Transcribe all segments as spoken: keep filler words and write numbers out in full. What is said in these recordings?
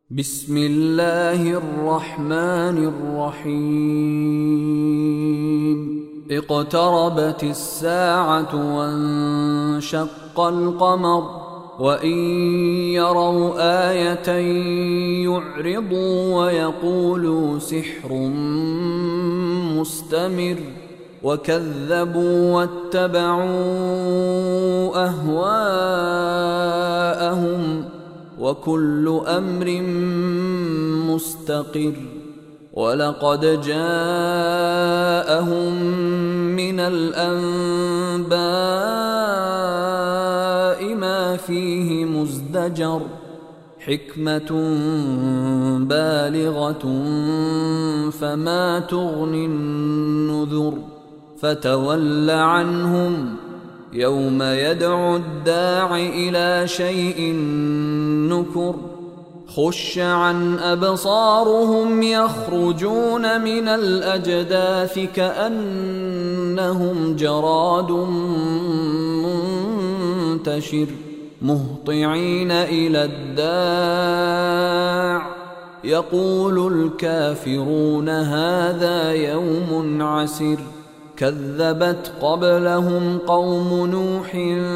بسم الله الرحمن الرحيم اقتربت الساعة وانشق القمر وإن يروا آية يعرضوا ويقولوا سحر مستمر وكذبوا واتبعوا أهواءهم وكل أمر مستقر ولقد جاءهم من الأنباء ما فيه مزدجر حكمة بالغة فما تغني النذر فتول عنهم يوم يدعو الداع إلى شيء نكر خش عن أبصارهم يخرجون من الأجداث كأنهم جراد منتشر مهطعين إلى الداع يقول الكافرون هذا يوم عسر كذبت قبلهم قوم نوح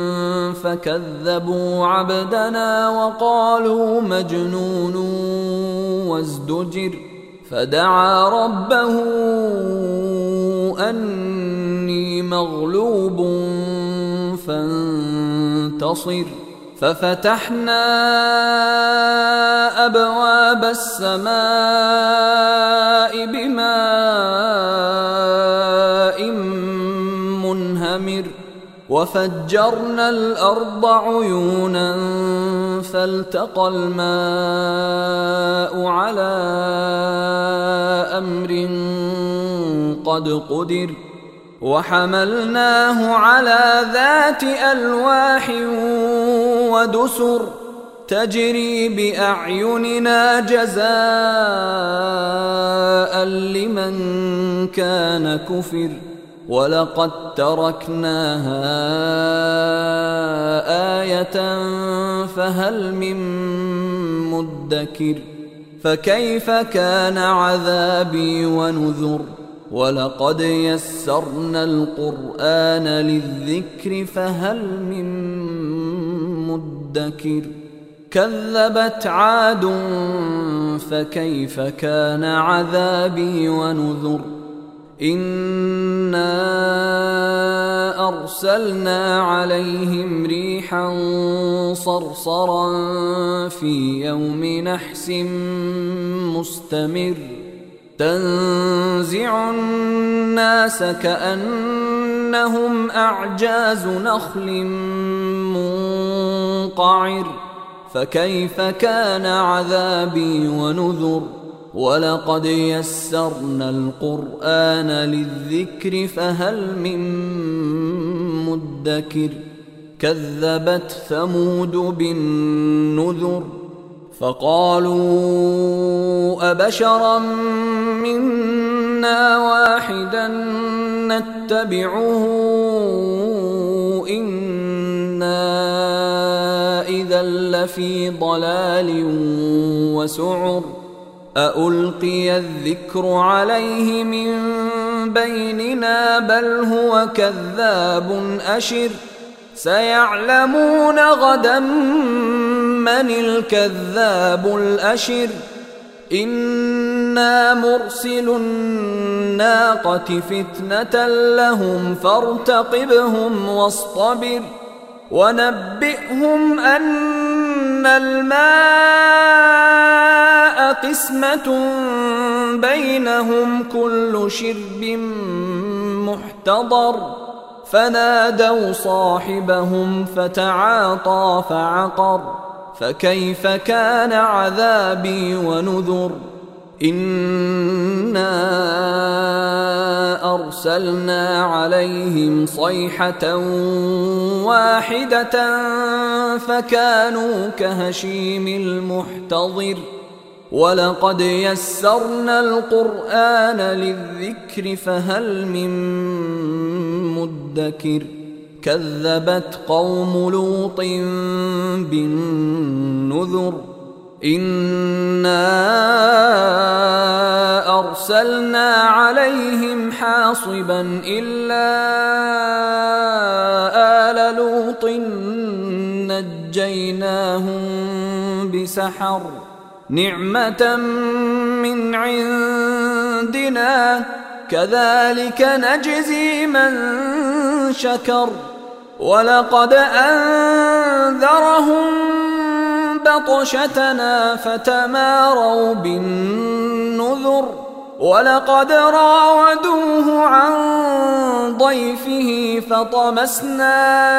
فكذبوا عبدنا وقالوا مجنون وازدجر فدعا ربه أني مغلوب فانتصر ففتحنا أبواب السماء بماء منهمر وفجرنا الأرض عيونا فالتقى الماء على أمر قد قدر وحملناه على ذات ألواح ودسر تجري بأعيننا جزاء لمن كان كفر ولقد تركناها آية فهل من مدكر فكيف كان عذابي ونذر ولقد يسرنا القرآن للذكر فهل من مدكر كذبت عاد فكيف كان عذابي ونذر إنا أرسلنا عليهم ريحا صرصرا في يوم نحس مستمر تنزع الناس كأنهم أعجاز نخل منقعر فكيف كان عذابي ونذر ولقد يسرنا القرآن للذكر فهل من مدكر كذبت ثمود بالنذر فقالوا أبشرا منا واحدا نتبعه إنا إذا لفي ضلال وسعر أألقي الذكر عليه من بيننا بل هو كذاب أشر سيعلمون غدا من الكذاب الأشر إنا مرسل الناقة فتنة لهم فارتقبهم واصطبر ونبئهم أن الماء قسمة بينهم كل شرب محتضر فنادوا صاحبهم فتعاطى فعقر فكيف كان عذابي ونذر إنا أرسلنا عليهم صيحة واحدة فكانوا كهشيم المحتضر ولقد يسرنا القرآن للذكر فهل من مدكر كذبت قوم لوط بالنذر إنا أرسلنا عليهم حاصبا إلا آل لوط نجيناهم بسحر نعمة من عندنا كذلك نجزي من شكر ولقد أنذرهم بطشتنا فتماروا بالنذر ولقد راودوه عن ضيفه فطمسنا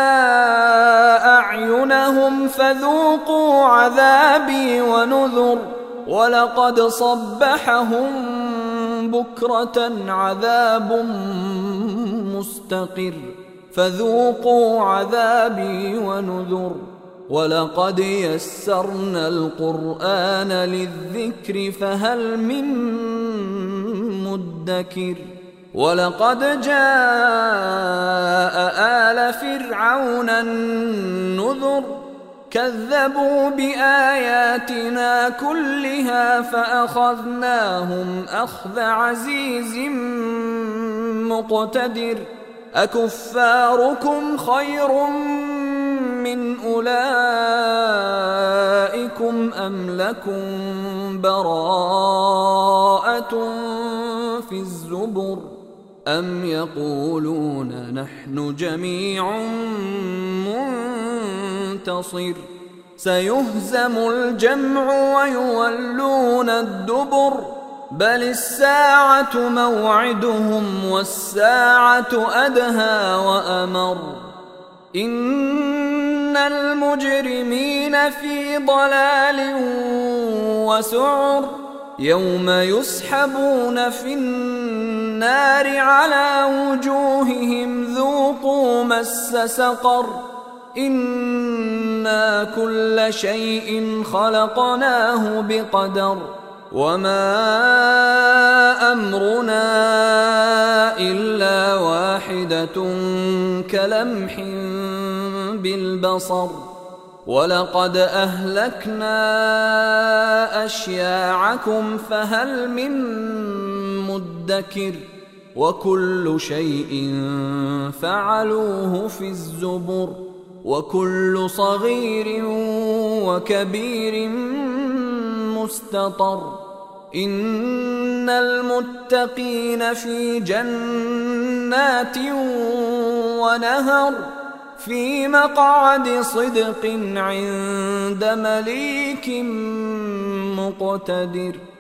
أعينهم فذوقوا عذابي ونذر ولقد صبحهم بكرة عذاب مستقر فذوقوا عذابي ونذر ولقد يسرنا القرآن للذكر فهل من مدكر ولقد جاء آل فرعون النذر كذبوا بآياتنا كلها فأخذناهم أخذ عزيز مقتدر أكفاركم خير من أولئكم أم لكم براءة في الزبر أم يقولون نحن جميع منتصر سيهزم الجمع ويولون الدبر بل الساعة موعدهم والساعة أدهى وأمر إن المجرمين في ضلال وسعر يوم يسحبون في النار على وجوههم ذوقوا مس سقر إنا كل شيء خلقناه بقدر وما أمرنا إلا واحدة كلمح بالبصر ولقد أهلكنا أشياعكم فهل من مدكر وكل شيء فعلوه في الزبر وكل صغير وكبير مستطر إن المتقين في جنات ونهر في مقعد صدق عند مليك مقتدر.